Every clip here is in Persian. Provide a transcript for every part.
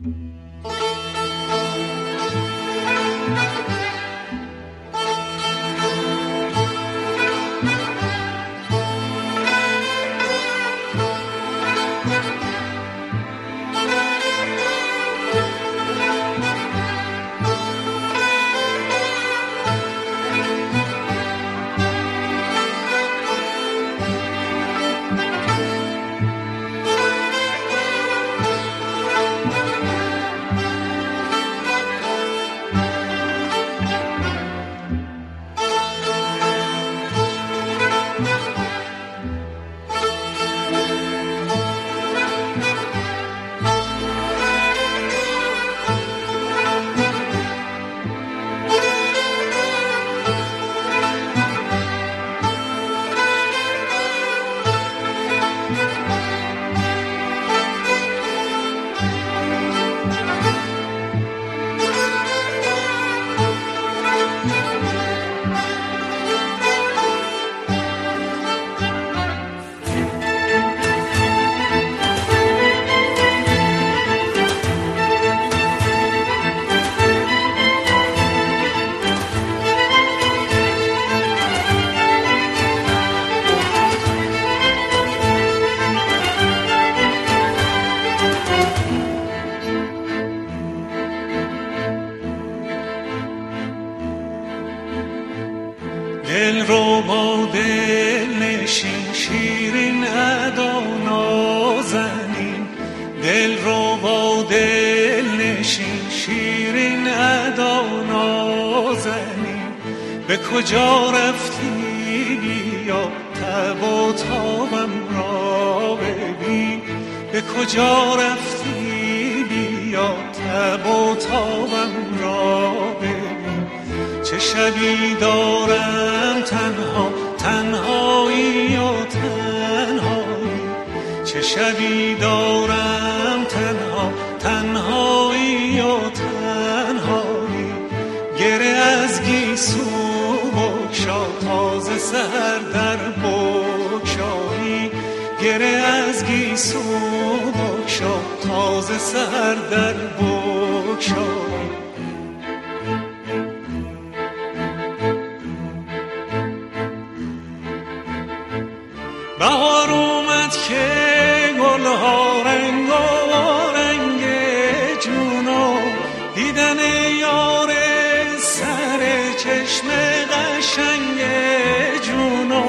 دل رو با دل نشین شیرین ادا نازنین، دل رو با دل نشین شیرین ادا نازنین. به کجا رفتی بیا تب و تابم را ببین، به کجا رفتی بیا تب و تابم را ببین. چه شبی دارم تنها تنهایی و تنهایی، چه شبی دارم تنها تنهایی و تنهایی. گره از گیسو بگشا تازه سحر در بگشایی، گره از گیسو بگشا تازه سحر در بگشایی. بهار اومد که گلها رنگ و رنگ جونو، دیدن یار سر چشم قشنگ جونو.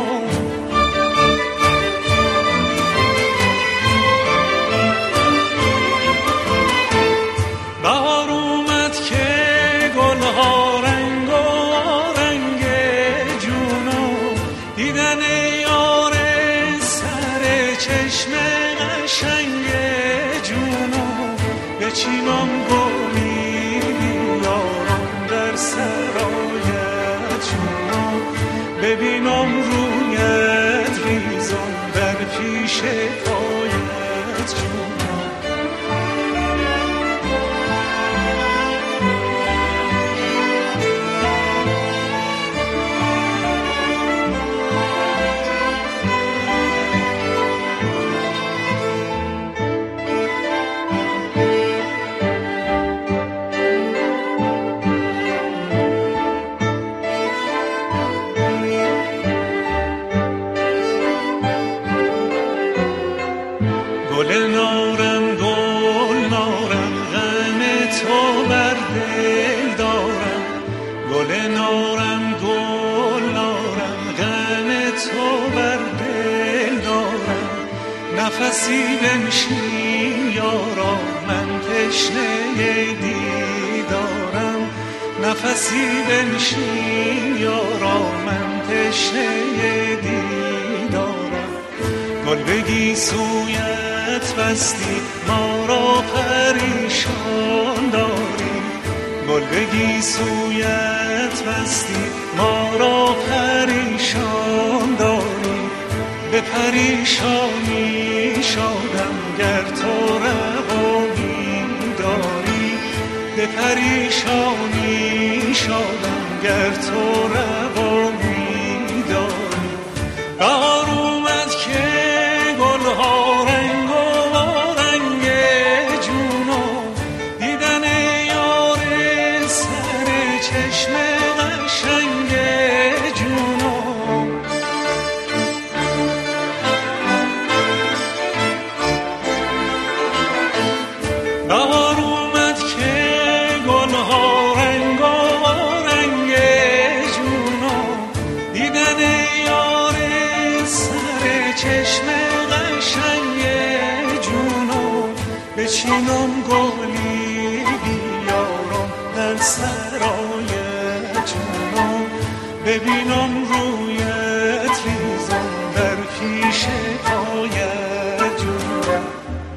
بهار اومد که گلها رنگ و رنگ جونو، دیدن چشم قشنگ جونو. به چینم گلی بیارم در سرایت جونو، ببینم رویت ریزم در پیش پایت جونو. گل نارم گل نارم غم تو بر دل دارم، گل نارم گل نارم غم تو بر دل دارم. نفسی بنشین یارا من تشنه دیدارم، نفسی بنشین یارا من تشنه دیدارم. گل بگی سویت بستی ما را پریشان داری، گل بگی سویت بستی ما را پریشان داری. به پریشانی شادم گر تو روامی داری، به پریشانی شادم گر تو روامی داری. بهار اومد که گلها رنگ و رنگ جونو، بهار اومد که گلها رنگارنگ جونا، دیدن یار سر چشم قشنگ جونا، بچینم گلی بیارم در سرای جونا، ببینم رویت ریزم در پیش پایت جونا.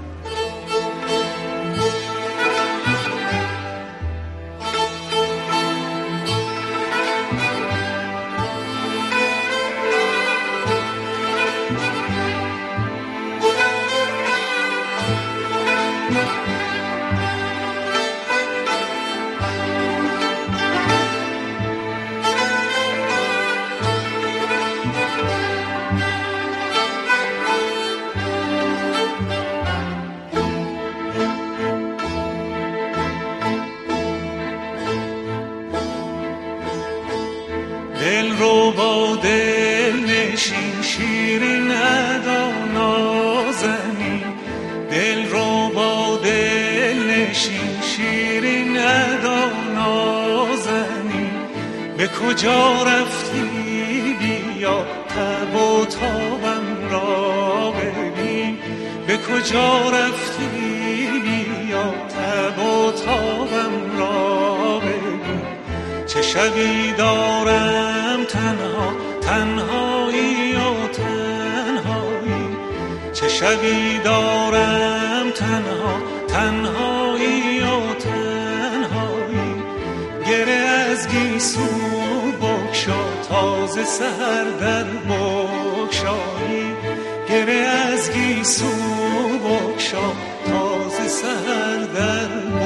دل رو با دل نشین شیرین ادا نازنین، دل رو با دل نشین شیرین ادا نازنین، به کجا رفتی بیا تب و تابم را ببین، به کجا رفتی بیا تب و تابم را ببین، چه شبی دارم تنها تنهایی و تنهایی، چه شبی دارم تنها تنهایی و تنهایی، گره از گیسو بگشا تازه سحر در بگشایی، گره از گیسو بگشا تازه سحر در